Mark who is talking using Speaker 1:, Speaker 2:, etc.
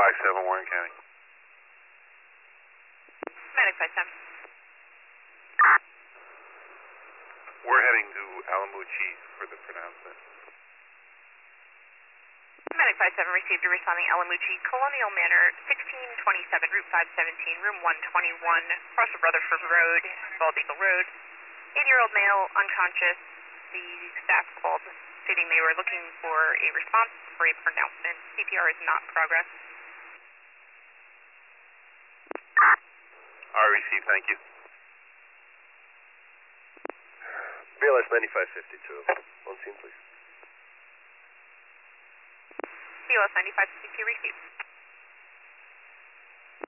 Speaker 1: 5-7 Warren County.
Speaker 2: Medic 5-7.
Speaker 1: We're heading to Alamuchi for the pronouncement.
Speaker 2: Medic 5-7 received a responding Alamuchi, Colonial Manor, 1627, Route 517, Room 121, across the Rutherford Road, Bald Eagle Road. 8-year-old male, unconscious. The staff called stating they were looking for a response for a pronouncement. CPR is not progress.
Speaker 1: I received, thank you.
Speaker 3: BLS 9552. On scene, please.
Speaker 2: BLS 9552 received.